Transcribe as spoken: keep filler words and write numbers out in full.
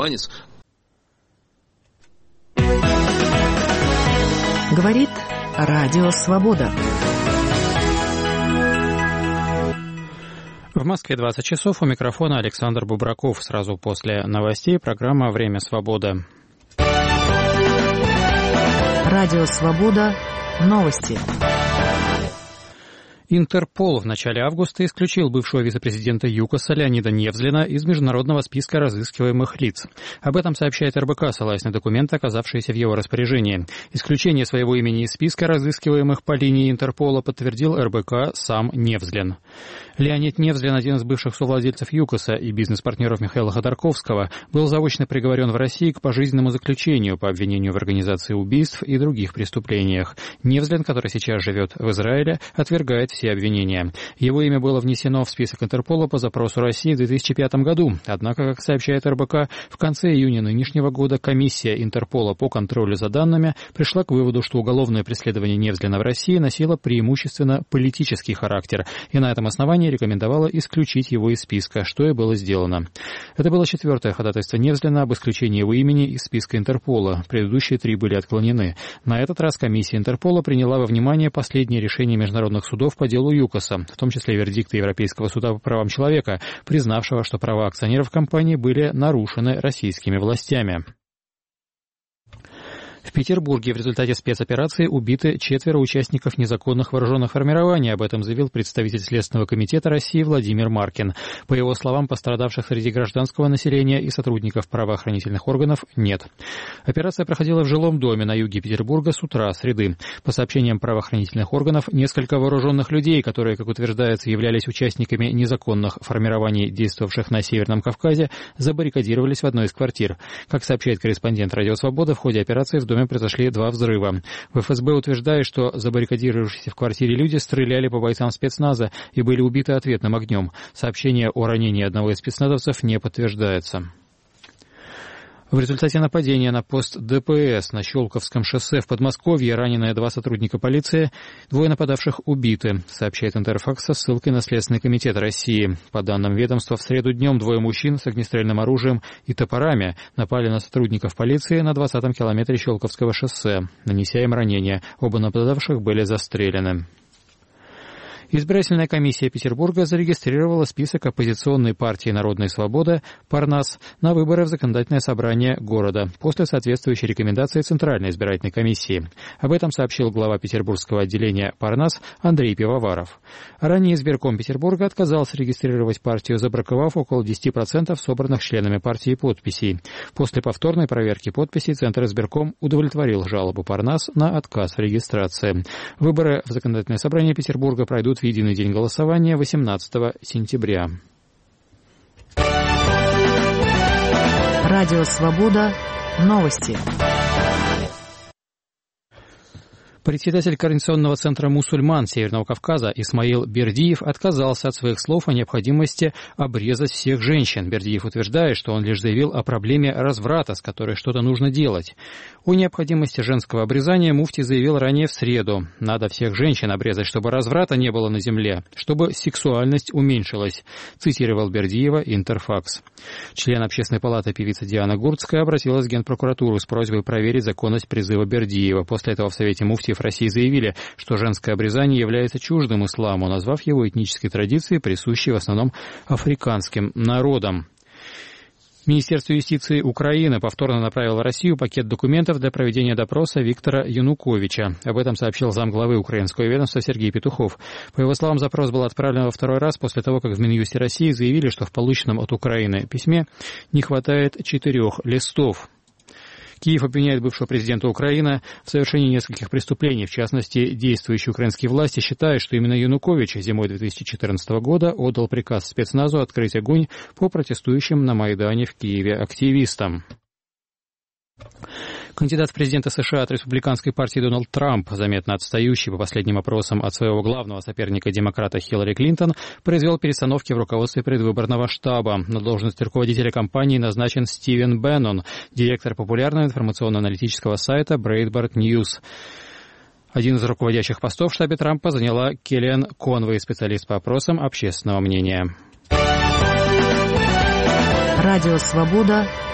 самозванец. Говорит Радио Свобода. В Москве двадцать часов, у микрофона Александр Бубраков. Сразу после новостей программа «Время свободы». Радио Свобода. Новости. Интерпол в начале августа исключил бывшего вице-президента ЮКОСа Леонида Невзлина из международного списка разыскиваемых лиц. Об этом сообщает эр бэ ка, ссылаясь на документы, оказавшиеся в его распоряжении. Исключение своего имени из списка разыскиваемых по линии Интерпола подтвердил эр бэ ка сам Невзлин. Леонид Невзлин, один из бывших совладельцев ЮКОСа и бизнес-партнеров Михаила Ходорковского, был заочно приговорен в России к пожизненному заключению по обвинению в организации убийств и других преступлениях. Невзлин, который сейчас живет в Израиле, отвергает все обвинения. Его имя было внесено в список Интерпола по запросу России в две тысячи пятом году. Однако, как сообщает эр бэ ка, в конце июня нынешнего года комиссия Интерпола по контролю за данными пришла к выводу, что уголовное преследование Невзлина в России носило преимущественно политический характер, и на этом основании рекомендовала исключить его из списка, что и было сделано. Это было четвертое ходатайство Невзлина об исключении его имени из списка Интерпола. Предыдущие три были отклонены. На этот раз комиссия Интерпола приняла во внимание последние решения международных судов по делу ЮКОСа, в том числе вердикты Европейского суда по правам человека, признавшего, что права акционеров компании были нарушены российскими властями. В Петербурге в результате спецоперации убиты четверо участников незаконных вооруженных формирований. Об этом заявил представитель Следственного комитета России Владимир Маркин. По его словам, пострадавших среди гражданского населения и сотрудников правоохранительных органов нет. Операция проходила в жилом доме на юге Петербурга с утра среды. По сообщениям правоохранительных органов, несколько вооруженных людей, которые, как утверждается, являлись участниками незаконных формирований, действовавших на Северном Кавказе, забаррикадировались в одной из квартир. Как сообщает корреспондент «Радио Свобода», в ходе операции в доме произошли два взрыва. В эф эс бэ утверждает, что забаррикадировавшиеся в квартире люди стреляли по бойцам спецназа и были убиты ответным огнем. Сообщение о ранении одного из спецназовцев не подтверждается. В результате нападения на пост дэ пэ эс на Щелковском шоссе в Подмосковье ранены два сотрудника полиции, двое нападавших убиты, сообщает Интерфакс со ссылкой на Следственный комитет России. По данным ведомства, в среду днем двое мужчин с огнестрельным оружием и топорами напали на сотрудников полиции на двадцатом километре Щелковского шоссе, нанеся им ранения. Оба нападавших были застрелены. Избирательная комиссия Петербурга зарегистрировала список оппозиционной партии «Народная свобода» «Парнас» на выборы в законодательное собрание города после соответствующей рекомендации Центральной избирательной комиссии. Об этом сообщил глава петербургского отделения «Парнас» Андрей Пивоваров. Ранее избирком Петербурга отказался регистрировать партию, забраковав около десять процентов собранных членами партии подписей. После повторной проверки подписей Центр избирком удовлетворил жалобу «Парнас» на отказ в регистрации. Выборы в законодательное собрание Петербурга пройдут в единый день голосования восемнадцатого сентября. Радио Свобода. Новости. Председатель Координационного центра мусульман Северного Кавказа Исмаил Бердиев отказался от своих слов о необходимости обрезать всех женщин. Бердиев утверждает, что он лишь заявил о проблеме разврата, с которой что-то нужно делать. О необходимости женского обрезания муфти заявил ранее в среду. Надо всех женщин обрезать, чтобы разврата не было на земле, чтобы сексуальность уменьшилась, цитировал Бердиева Интерфакс. Член Общественной палаты певица Диана Гурцкая обратилась в Генпрокуратуру с просьбой проверить законность призыва Бердиева. После этого в Совете муфтиев России заявили, что женское обрезание является чуждым исламу, назвав его этнической традицией, присущей в основном африканским народам. Министерство юстиции Украины повторно направило в Россию пакет документов для проведения допроса Виктора Януковича. Об этом сообщил замглавы украинского ведомства Сергей Петухов. По его словам, запрос был отправлен во второй раз после того, как в Минюсте России заявили, что в полученном от Украины письме не хватает четырех листов. Киев обвиняет бывшего президента Украины в совершении нескольких преступлений. В частности, действующие украинские власти считают, что именно Янукович зимой две тысячи четырнадцатого года отдал приказ спецназу открыть огонь по протестующим на Майдане в Киеве активистам. Кандидат в президенты США от республиканской партии Дональд Трамп, заметно отстающий по последним опросам от своего главного соперника демократа Хиллари Клинтон, произвел перестановки в руководстве предвыборного штаба. На должность руководителя кампании назначен Стивен Беннон, директор популярного информационно-аналитического сайта Breitbart News. Один из руководящих постов в штабе Трампа заняла Келлиан Конвей, специалист по опросам общественного мнения. Радио «Свобода».